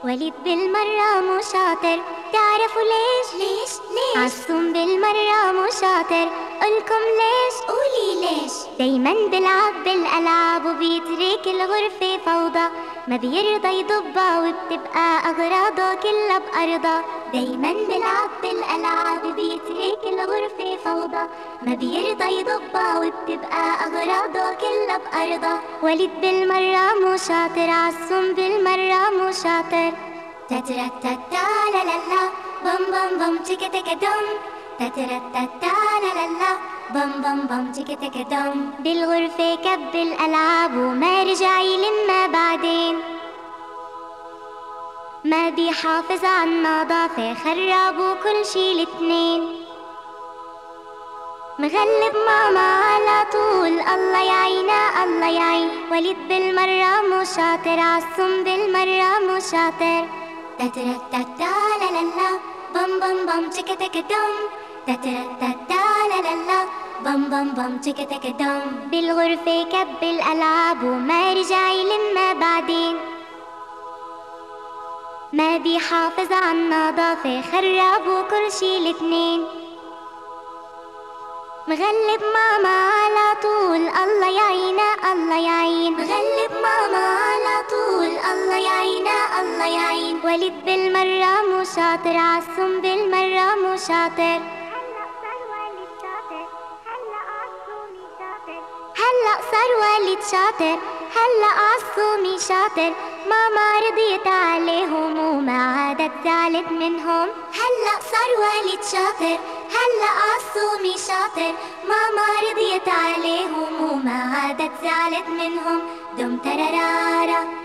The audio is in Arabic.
وليد بالمرة مو شاطر، تعرفوا ليش؟ عالصوم بالمرة مو شاطر، قولكم ليش؟ قولي ليش؟ دايما بلعب بالألعاب وبيترك الغرفة فوضى، ما بيرضى يضبها وبتبقى أغراضه كلها بأرضها. دايما بلعب بالألعاب وبيترك الغرفة فوضى، ما بيرضى يضبها وبتبقى أغراضه كلها بأرضها. وليد بالمرة مو شاطر، عالصوم بالمرة مو شاطر. تترا تتا لا لا لا، بم بم بم تك تك دم. تترا تتا لا لا لا، بم بم بم تك تك دم. بالغرفة كب الألعاب وما رجع يلمها بعدين، ما بيحافظ على النظافة، خربوا كل شي الاتنين. مغلب ماما على طول، الله يعينا الله يعين. وليد بالمرة مو شاطر، عالصوم بالمرة مو شاطر. تترا تتا لا لا لا، بم بم بم تك تك دم. تترا تتا لا لا لا، بم بم بم تك تك دم. بالغرفة كب الألعاب وما رجع يلمها بعدين، ما بيحافظ على النظافة، خربوا كل شي الاتنين. مغلب ماما على طول، الله يعينا الله يعين. مغلب ماما على طول، الله يعينا الله يعين. وليد بالمرة مو شاطر، عالصوم بالمرة مو شاطر. هلأ صار وليد شاطر، هلأ عالصومي شاطر. ماما رضيت عليهم وما عادت زعلت منهم. هلأ صار وليد شاطر، هلأ عالصومي شاطر. ماما رضيت عليهم وما عادت زعلت منهم. دم ترارارا